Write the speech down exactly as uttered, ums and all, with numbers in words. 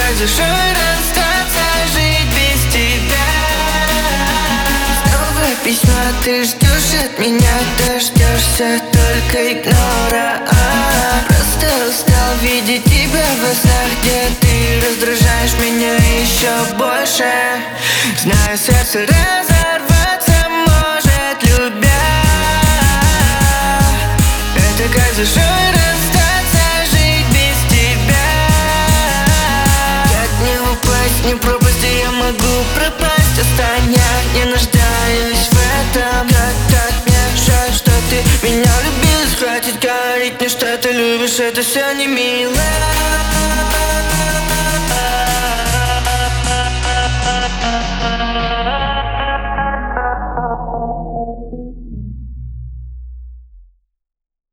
как за шоу расстаться, жить без тебя. Снова письма ты ждешь от меня, дождешься только игнора. Просто устал видеть тебя в глазах, где ты раздражаешь меня еще больше. Знаю, сердце разорваться может, любя. Это как за шоу расстаться, жить без тебя. Как не упасть, не пропасть, и я могу пропасть. Остань, я не нуждаюсь в этом. Как так мне жаль, что ты меня любишь. Хватит говорить мне, что ты любишь, это все не мило.